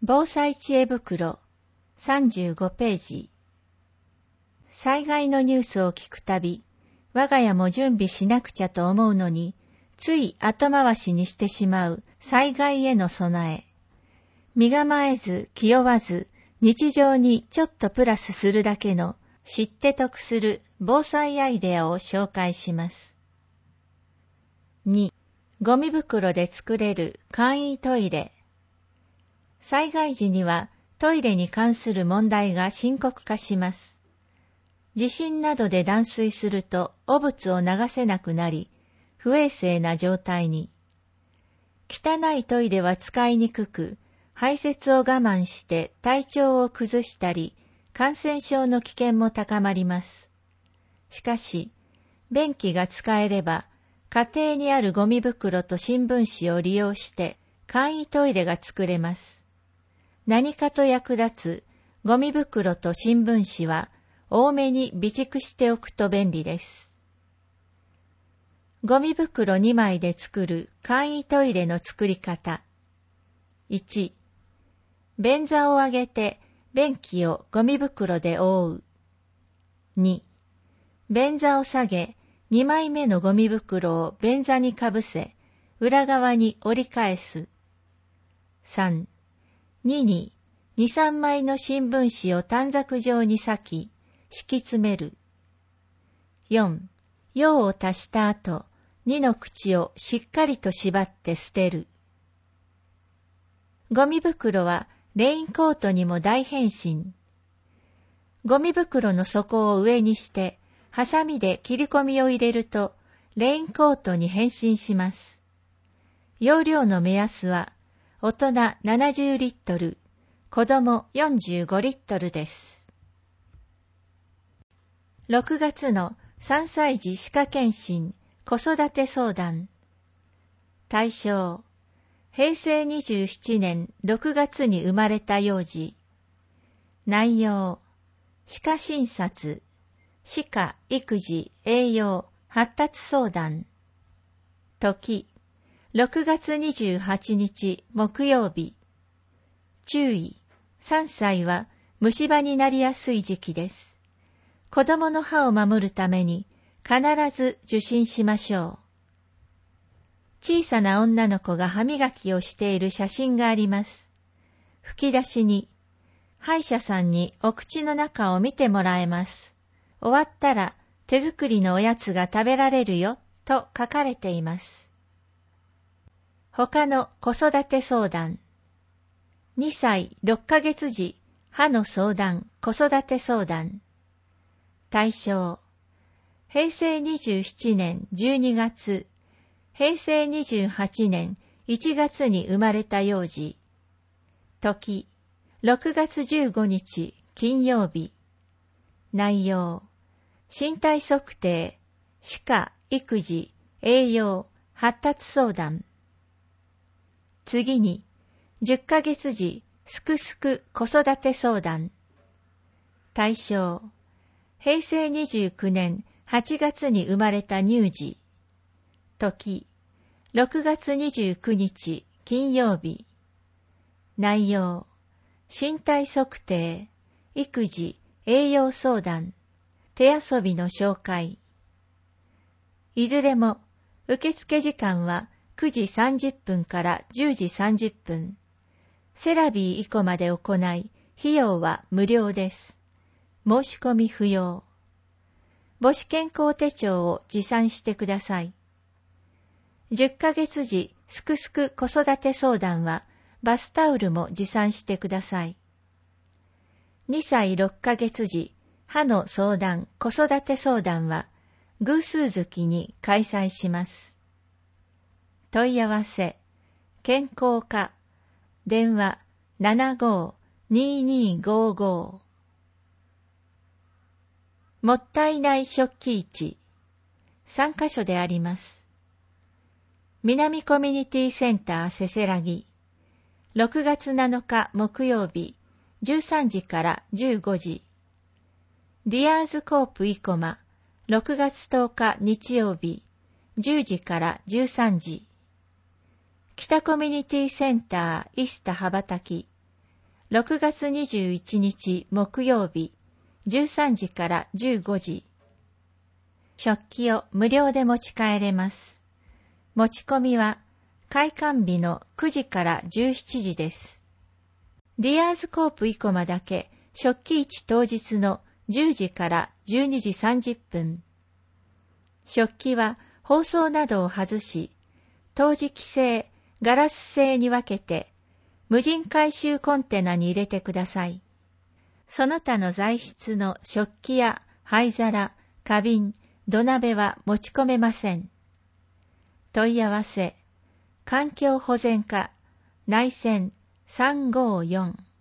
防災知恵袋35ページ。災害のニュースを聞くたび、我が家も準備しなくちゃと思うのに、つい後回しにしてしまう災害への備え。身構えず気負わず、日常にちょっとプラスするだけの知って得する防災アイデアを紹介します。2、ゴミ袋で作れる簡易トイレ。災害時にはトイレに関する問題が深刻化します。地震などで断水すると汚物を流せなくなり、不衛生な状態に。汚いトイレは使いにくく、排泄を我慢して体調を崩したり、感染症の危険も高まります。しかし、便器が使えれば、家庭にあるゴミ袋と新聞紙を利用して簡易トイレが作れます。何かと役立つゴミ袋と新聞紙は多めに備蓄しておくと便利です。ゴミ袋2枚で作る簡易トイレの作り方。1、便座を上げて便器をゴミ袋で覆う。2、便座を下げ、2枚目のゴミ袋を便座にかぶせ、裏側に折り返す。3、2に2、3枚の新聞紙を短冊状に裂き、敷き詰める。4、用を足した後、2の口をしっかりと縛って捨てる。ゴミ袋はレインコートにも大変身。ゴミ袋の底を上にして、ハサミで切り込みを入れると、レインコートに変身します。容量の目安は、大人70リットル、子供45リットルです。6月の3歳児歯科検診子育て相談。対象、平成27年6月に生まれた幼児。内容、歯科診察、歯科、育児、栄養、発達相談。時、6月28日木曜日。注意、3歳は虫歯になりやすい時期です。子供の歯を守るために必ず受診しましょう。小さな女の子が歯磨きをしている写真があります。吹き出しに、歯医者さんにお口の中を見てもらえます。終わったら手作りのおやつが食べられるよと書かれています。他の子育て相談。2歳6ヶ月時歯の相談子育て相談。対象、平成27年12月、平成28年1月に生まれた幼児。時、6月15日金曜日。内容、身体測定、歯科、育児、栄養、発達相談。次に、10ヶ月時すくすく子育て相談。対象、平成29年8月に生まれた乳児。時、6月29日金曜日。内容、身体測定、育児、栄養相談、手遊びの紹介。いずれも受付時間は9時30分から10時30分。セラビー以降まで行い、費用は無料です。申し込み不要。母子健康手帳を持参してください。10ヶ月時すくすく子育て相談はバスタオルも持参してください。2歳6ヶ月時歯の相談子育て相談は偶数月に開催します。問い合わせ、健康課、電話 75-2255。もったいない食器市、3カ所であります。南コミュニティセンターせせらぎ、6月7日木曜日、13時から15時。ディアーズコープ生駒、6月10日日曜日、10時から13時。北コミュニティセンターイスタ羽ばたき、 6月21日木曜日、13時から15時。食器を無料で持ち帰れます。持ち込みは開館日の9時から17時です。リアーズコープ生駒だけ食器市当日の10時から12時30分。食器は包装などを外し、陶磁器製、ガラス製に分けて、無人回収コンテナに入れてください。その他の材質の食器や灰皿、花瓶、土鍋は持ち込めません。問い合わせ、環境保全課、内線354